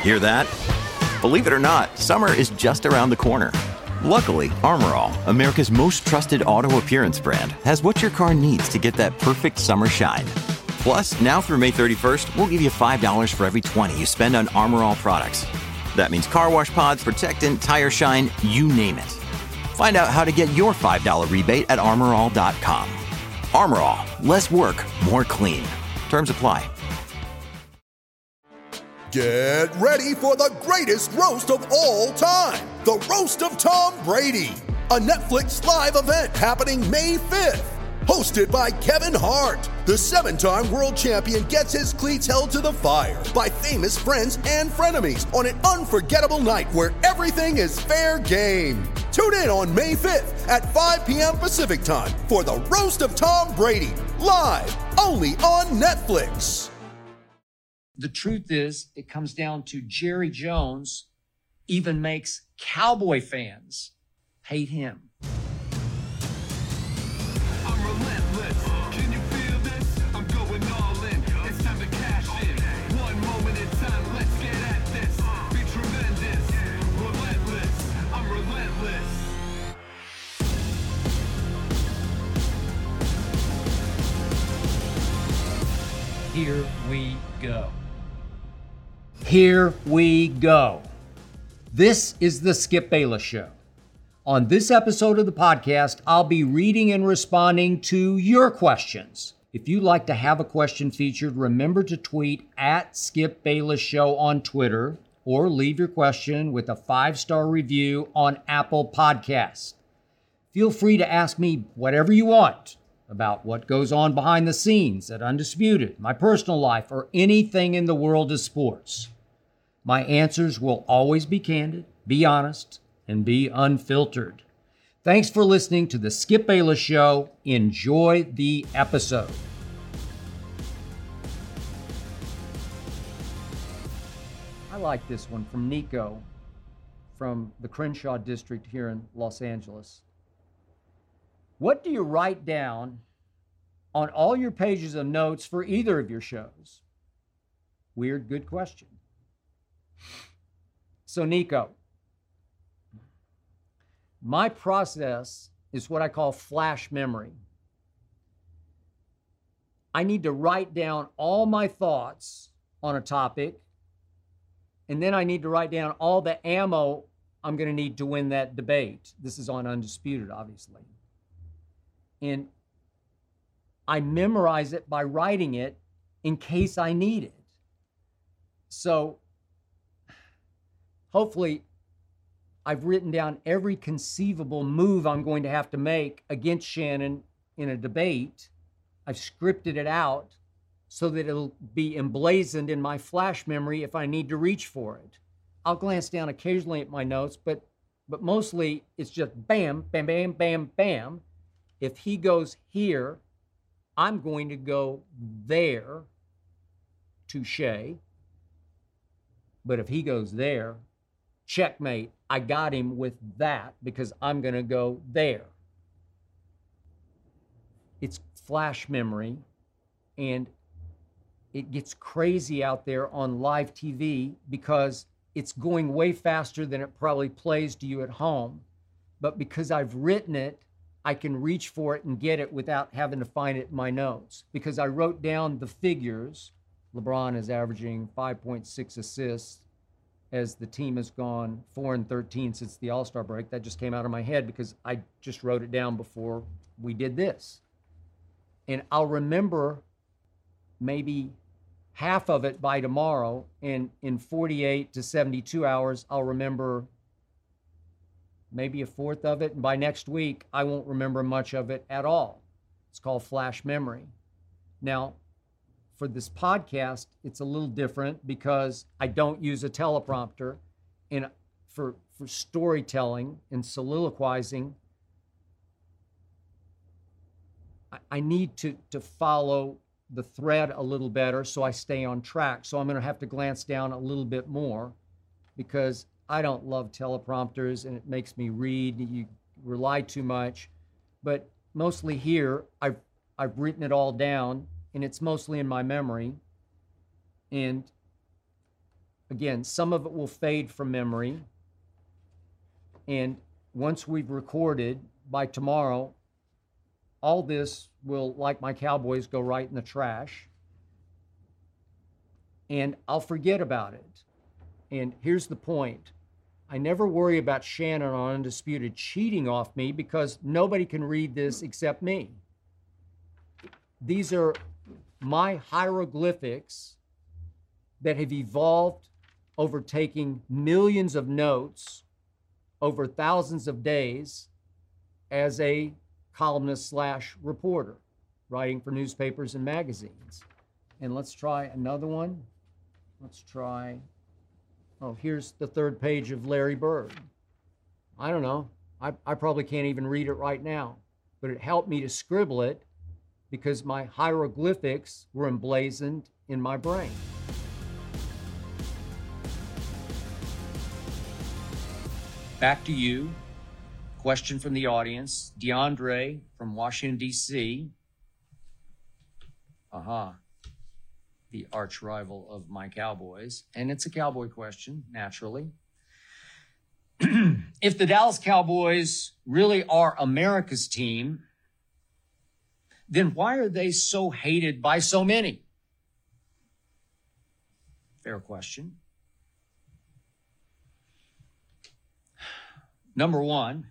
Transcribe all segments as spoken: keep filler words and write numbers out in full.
Hear that? Believe it or not, summer is just around the corner. Luckily, Armor All, America's most trusted auto appearance brand, has what your car needs to get that perfect summer shine. Plus, now through May thirty-first, we'll give you five dollars for every twenty you spend on Armor All products. That means car wash pods, protectant, tire shine, you name it. Find out how to get your five dollars rebate at armor all dot com. Armor All, less work, more clean. Terms apply. Get ready for the greatest roast of all time, the Roast of Tom Brady, a Netflix live event happening May fifth. Hosted by Kevin Hart, the seven-time world champion gets his cleats held to the fire by famous friends and frenemies on an unforgettable night where everything is fair game. Tune in on May fifth at five p.m. Pacific time for the Roast of Tom Brady, live only on Netflix. The truth is, it comes down to Jerry Jones even makes Cowboy fans hate him. Here we go. Here we go. This is the Skip Bayless Show. On this episode of the podcast, I'll be reading and responding to your questions. If you'd like to have a question featured, remember to tweet at Skip Bayless Show on Twitter or leave your question with a five-star review on Apple Podcasts. Feel free to ask me whatever you want about what goes on behind the scenes at Undisputed, my personal life, or anything in the world of sports. My answers will always be candid, be honest, and be unfiltered. Thanks for listening to the Skip Bayless Show. Enjoy the episode. I like this one from Nico from the Crenshaw district here in Los Angeles. What do you write down on all your pages of notes for either of your shows? Weird, good question. So, Nico, my process is what I call flash memory. I need to write down all my thoughts on a topic, and then I need to write down all the ammo I'm going to need to win that debate. This is on Undisputed, obviously. And I memorize it by writing it in case I need it. So hopefully I've written down every conceivable move I'm going to have to make against Shannon in a debate. I've scripted it out so that it'll be emblazoned in my flash memory if I need to reach for it. I'll glance down occasionally at my notes, but but mostly it's just bam, bam, bam, bam, bam. If he goes here, I'm going to go there, touche. But if he goes there, checkmate, I got him with that because I'm going to go there. It's flash memory, and it gets crazy out there on live T V because it's going way faster than it probably plays to you at home. But because I've written it, I can reach for it and get it without having to find it in my notes. Because I wrote down the figures. LeBron is averaging five point six assists as the team has gone four and thirteen since the All-Star break. That just came out of my head because I just wrote it down before we did this. And I'll remember maybe half of it by tomorrow, and in forty-eight to seventy-two hours, I'll remember maybe a fourth of it, and by next week, I won't remember much of it at all. It's called flash memory. Now, for this podcast, it's a little different because I don't use a teleprompter, and for, for storytelling and soliloquizing, I, I need to, to follow the thread a little better so I stay on track. So I'm going to have to glance down a little bit more because I don't love teleprompters and it makes me read. You rely too much. But mostly here, I've, I've written it all down and it's mostly in my memory. And again, some of it will fade from memory. And once we've recorded, by tomorrow, all this will, like my Cowboys, go right in the trash. And I'll forget about it. And here's the point. I never worry about Shannon on Undisputed cheating off me because nobody can read this except me. These are my hieroglyphics that have evolved over taking millions of notes over thousands of days as a columnist slash reporter, writing for newspapers and magazines. And let's try another one. Let's try, oh, here's the third page of Larry Bird. I don't know, I, I probably can't even read it right now, but it helped me to scribble it because my hieroglyphics were emblazoned in my brain. Back to you. Question from the audience. DeAndre from Washington, D C Aha. The arch rival of my Cowboys. And it's a Cowboy question, naturally. If the Dallas Cowboys really are America's team, then why are they so hated by so many? Fair question. Number one,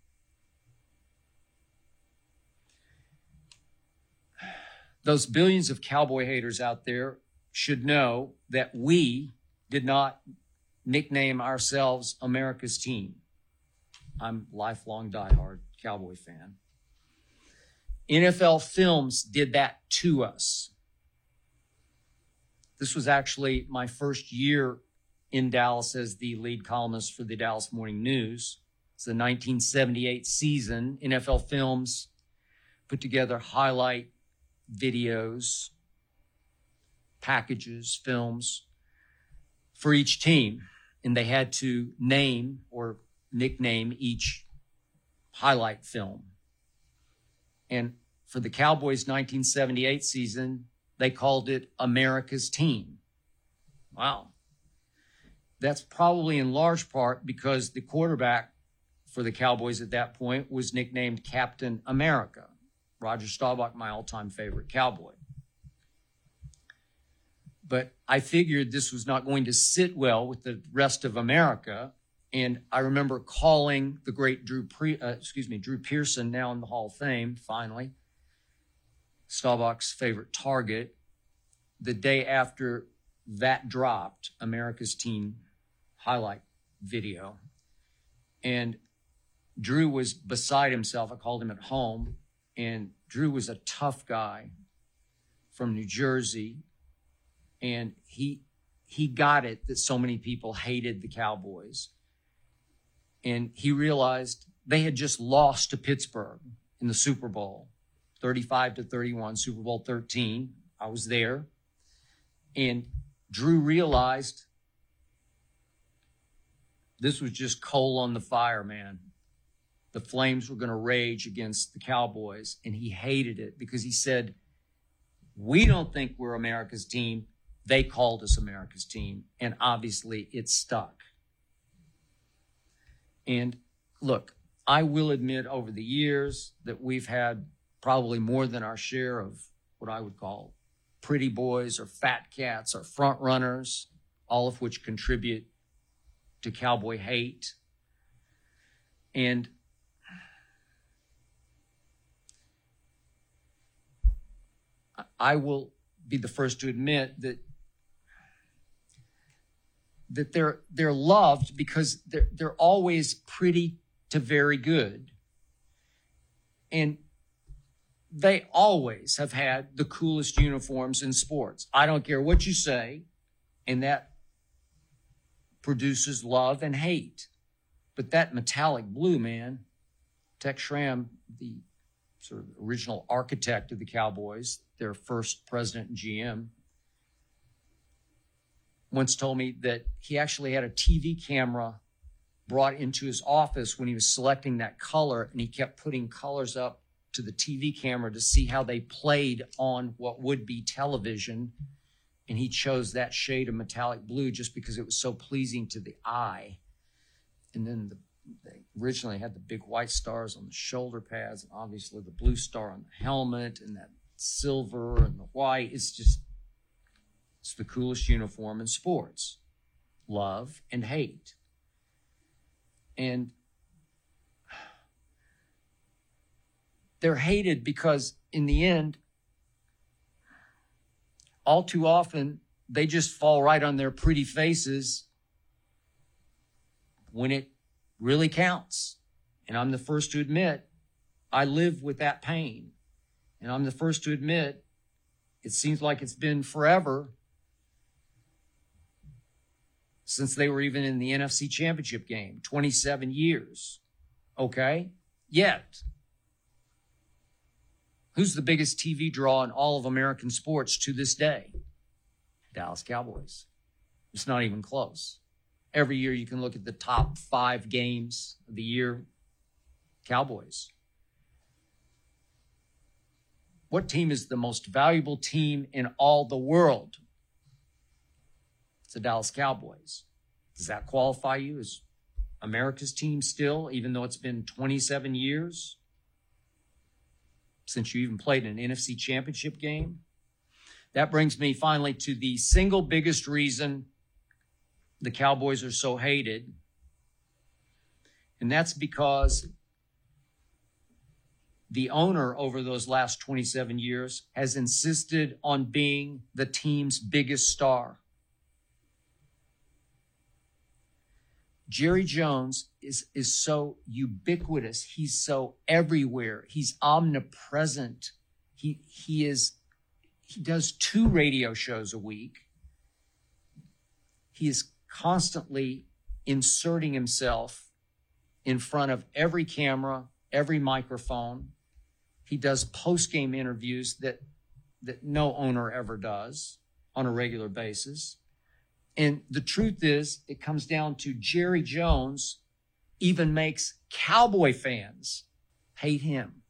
those billions of Cowboy haters out there should know that we did not nickname ourselves America's team. I'm a lifelong diehard Cowboy fan. N F L Films did that to us. This was actually my first year in Dallas as the lead columnist for the Dallas Morning News. It's the nineteen seventy-eight season. N F L Films put together highlight videos, packages, films for each team. And they had to name or nickname each highlight film. And for the Cowboys' nineteen seventy-eight season, they called it America's Team. Wow. That's probably in large part because the quarterback for the Cowboys at that point was nicknamed Captain America. Roger Staubach, my all-time favorite Cowboy. But I figured this was not going to sit well with the rest of America. And I remember calling the great Drew, Pre- uh, excuse me, Drew Pearson, now in the Hall of Fame, finally, Staubach's favorite target, the day after that dropped, America's Team highlight video. And Drew was beside himself. I called him at home. And Drew was a tough guy from New Jersey. And he he got it that so many people hated the Cowboys. And he realized they had just lost to Pittsburgh in the Super Bowl, thirty-five to thirty-one, Super Bowl thirteen. I was there. And Drew realized this was just coal on the fire, man. The Flames were going to rage against the Cowboys, and he hated it because he said, we don't think we're America's team. They called us America's team, and obviously it stuck. And look, I will admit over the years that we've had probably more than our share of what I would call pretty boys or fat cats or front runners, all of which contribute to Cowboy hate. And I will be the first to admit that that they're they're loved because they're they're always pretty to very good. And they always have had the coolest uniforms in sports. I don't care what you say, and that produces love and hate. But that metallic blue, man, Tex Schramm, the sort of original architect of the Cowboys, their first president and G M, once told me that he actually had a T V camera brought into his office when he was selecting that color, and he kept putting colors up to the T V camera to see how they played on what would be television. And he chose that shade of metallic blue just because it was so pleasing to the eye. And then the, they originally had the big white stars on the shoulder pads, and obviously the blue star on the helmet, and that silver and the white. It's just, it's the coolest uniform in sports. Love and hate. And they're hated because in the end, all too often, they just fall right on their pretty faces when it really counts. And I'm the first to admit, I live with that pain. And I'm the first to admit, it seems like it's been forever since they were even in the N F C Championship game, twenty-seven years. Okay? Yet, who's the biggest T V draw in all of American sports to this day? Dallas Cowboys. It's not even close. Every year you can look at the top five games of the year, Cowboys. What team is the most valuable team in all the world? It's the Dallas Cowboys. Does that qualify you as America's team still, even though it's been twenty-seven years since you even played an N F C Championship game? That brings me finally to the single biggest reason the Cowboys are so hated. And that's because the owner over those last twenty-seven years has insisted on being the team's biggest star. Jerry Jones is, is so ubiquitous. He's so everywhere. He's omnipresent. He, he is, he does two radio shows a week. He is constantly inserting himself in front of every camera, every microphone. He does post-game interviews that, that no owner ever does on a regular basis. And the truth is, it comes down to Jerry Jones even makes Cowboy fans hate him.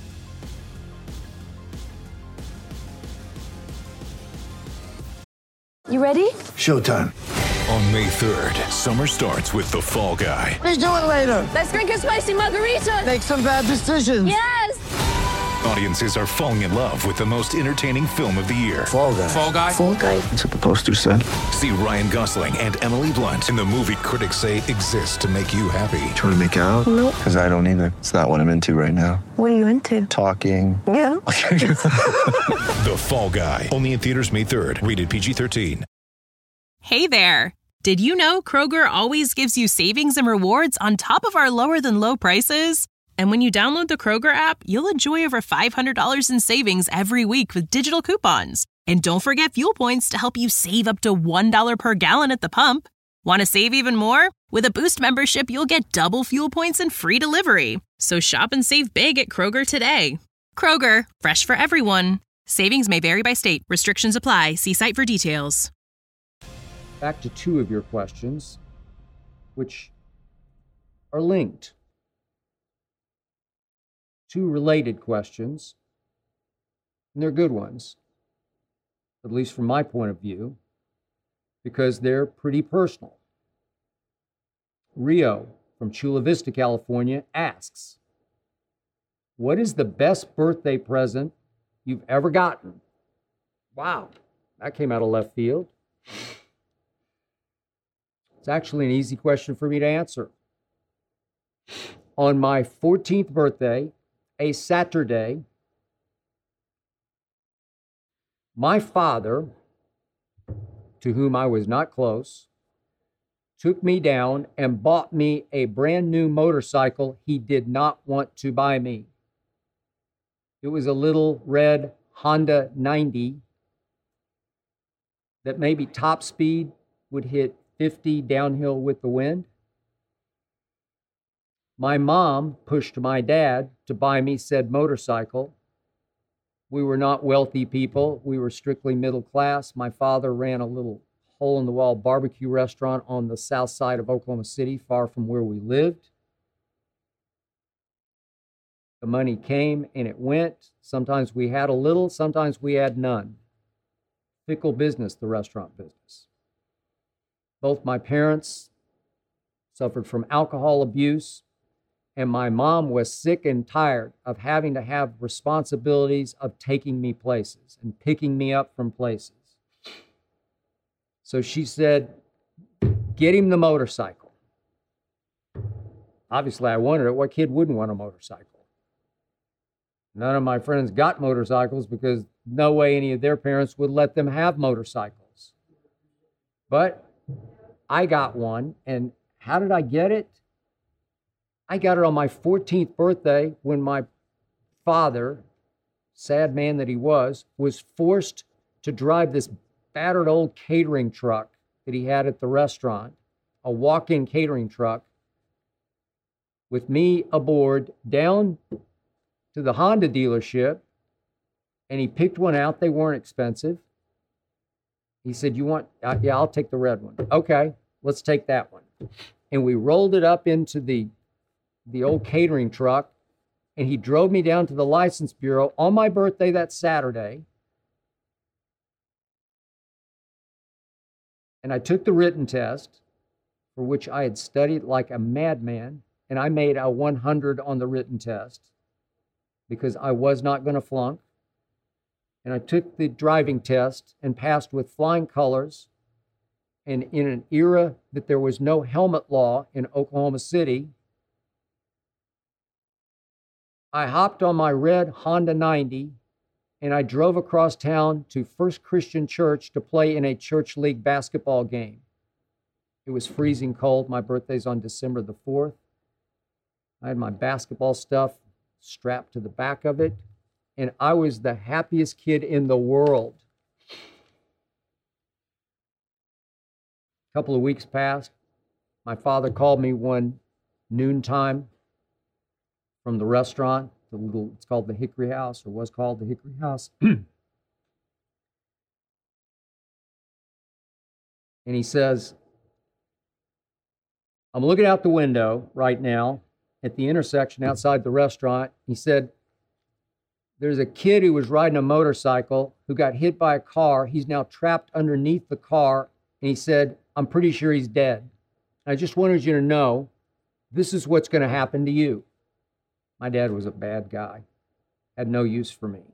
You ready? Showtime. On May third, summer starts with The Fall Guy. Let's do it later. Let's drink a spicy margarita. Make some bad decisions. Yes! Audiences are falling in love with the most entertaining film of the year. Fall Guy. Fall Guy? Fall Guy. That's what the poster said. See Ryan Gosling and Emily Blunt in the movie critics say exists to make you happy. Trying to make it out? Nope. Because I don't either. It's not what I'm into right now. What are you into? Talking. Yeah. The Fall Guy. Only in theaters May third. Rated P G thirteen. Hey there. Did you know Kroger always gives you savings and rewards on top of our lower than low prices? And when you download the Kroger app, you'll enjoy over five hundred dollars in savings every week with digital coupons. And don't forget fuel points to help you save up to one dollar per gallon at the pump. Want to save even more? With a Boost membership, you'll get double fuel points and free delivery. So shop and save big at Kroger today. Kroger, fresh for everyone. Savings may vary by state. Restrictions apply. See site for details. Back to two of your questions, which are linked. Two related questions, and they're good ones, at least from my point of view, because they're pretty personal. Rio from Chula Vista, California asks, what is the best birthday present you've ever gotten? Wow, that came out of left field. It's actually an easy question for me to answer. On my fourteenth birthday, a Saturday, my father, to whom I was not close, took me down and bought me a brand new motorcycle he did not want to buy me. It was a little red Honda ninety that maybe top speed would hit fifty downhill with the wind. My mom pushed my dad to buy me said motorcycle. We were not wealthy people. We were strictly middle class. My father ran a little hole-in-the-wall barbecue restaurant on the south side of Oklahoma City, far from where we lived. The money came and it went. Sometimes we had a little, sometimes we had none. fickle business, the restaurant business. Both my parents suffered from alcohol abuse, and my mom was sick and tired of having to have responsibilities of taking me places and picking me up from places. So she said, get him the motorcycle. Obviously, I wanted it. What kid wouldn't want a motorcycle? None of my friends got motorcycles because no way any of their parents would let them have motorcycles. But I got one, and how did I get it? I got it on my fourteenth birthday when my father, sad man that he was, was forced to drive this battered old catering truck that he had at the restaurant, a walk-in catering truck, with me aboard down to the Honda dealership, and he picked one out. They weren't expensive. He said, you want, uh, yeah, I'll take the red one. Okay, let's take that one. And we rolled it up into the, the old catering truck, and he drove me down to the license bureau on my birthday that Saturday. And I took the written test, for which I had studied like a madman, and I made a one hundred on the written test because I was not going to flunk. And I took the driving test and passed with flying colors. And in an era that there was no helmet law in Oklahoma City, I hopped on my red Honda ninety and I drove across town to First Christian Church to play in a church league basketball game. It was freezing cold. My birthday's on December the fourth. I had my basketball stuff strapped to the back of it, and I was the happiest kid in the world. A couple of weeks passed. My father called me one noontime from the restaurant, the little, it's called the Hickory House, or was called the Hickory House. And he says, I'm looking out the window right now at the intersection outside the restaurant. He said, there's a kid who was riding a motorcycle who got hit by a car. He's now trapped underneath the car. And he said, I'm pretty sure he's dead. I just wanted you to know, this is what's going to happen to you. My dad was a bad guy, had no use for me.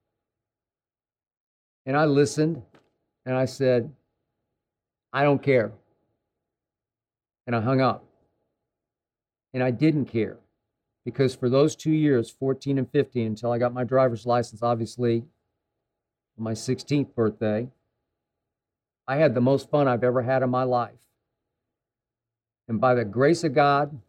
And I listened, and I said, I don't care. And I hung up. And I didn't care, because for those two years, fourteen and fifteen, until I got my driver's license, obviously, on my sixteenth birthday, I had the most fun I've ever had in my life. And by the grace of God,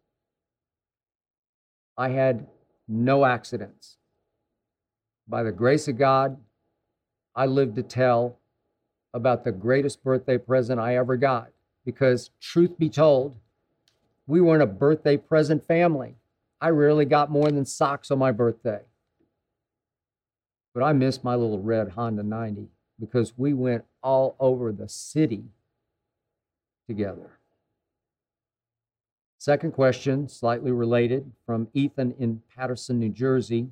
I had no accidents. By the grace of God, I lived to tell about the greatest birthday present I ever got. Because truth be told, we weren't a birthday present family. I rarely got more than socks on my birthday. But I missed my little red Honda ninety because we went all over the city together. Second question, slightly related, from Ethan in Patterson, New Jersey.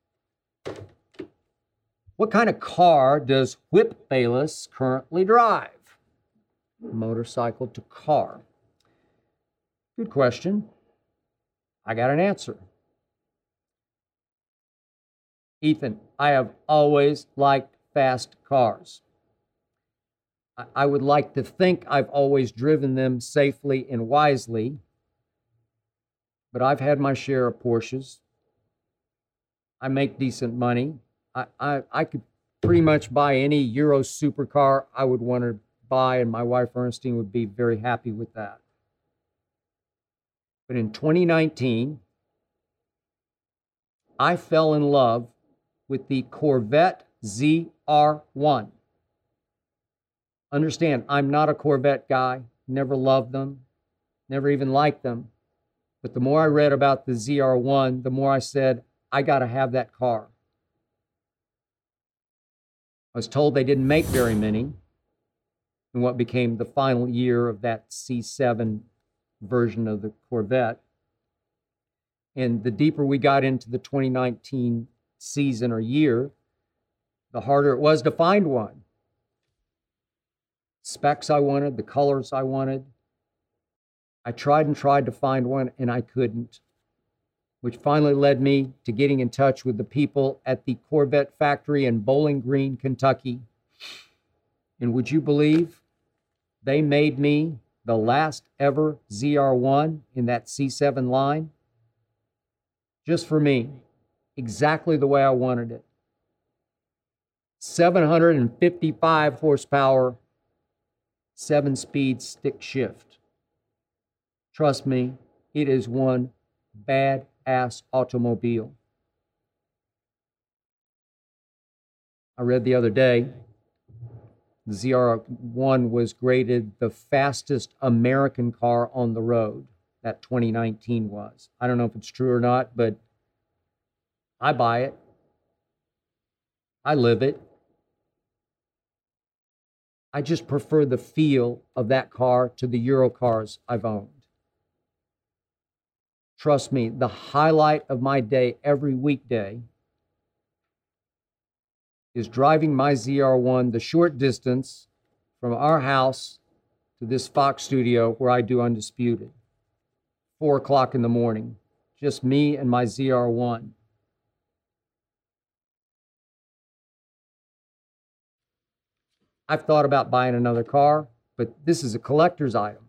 What kind of car does Whip Bayless currently drive? Motorcycle to car. Good question. I got an answer. Ethan, I have always liked fast cars. I, I would like to think I've always driven them safely and wisely, but I've had my share of Porsches. I make decent money. I, I, I could pretty much buy any Euro supercar I would want to buy, and my wife Ernestine would be very happy with that. But in twenty nineteen, I fell in love with the Corvette Z R one. Understand, I'm not a Corvette guy, never loved them, never even liked them. But the more I read about the Z R one, the more I said, I got to have that car. I was told they didn't make very many in what became the final year of that C seven version of the Corvette. And the deeper we got into the twenty nineteen season or year, the harder it was to find one. specs I wanted, the colors I wanted. I tried and tried to find one, and I couldn't, which finally led me to getting in touch with the people at the Corvette factory in Bowling Green, Kentucky. And would you believe they made me the last ever Z R one in that C seven line? Just for me, exactly the way I wanted it. seven hundred fifty-five horsepower, seven-speed stick shift. Trust me, it is one badass automobile. I read the other day, the Z R one was graded the fastest American car on the road. That twenty nineteen was. I don't know if it's true or not, but I buy it. I live it. I just prefer the feel of that car to the Euro cars I've owned. Trust me, the highlight of my day every weekday is driving my Z R one the short distance from our house to this Fox studio where I do Undisputed. Four o'clock in the morning, just me and my Z R one. I've thought about buying another car, but this is a collector's item.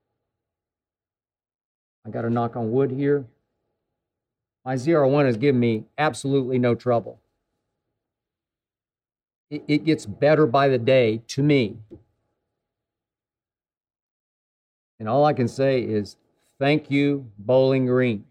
I got to knock on wood here. My Z R one has given me absolutely no trouble. It, it gets better by the day to me. And all I can say is thank you, Bowling Green.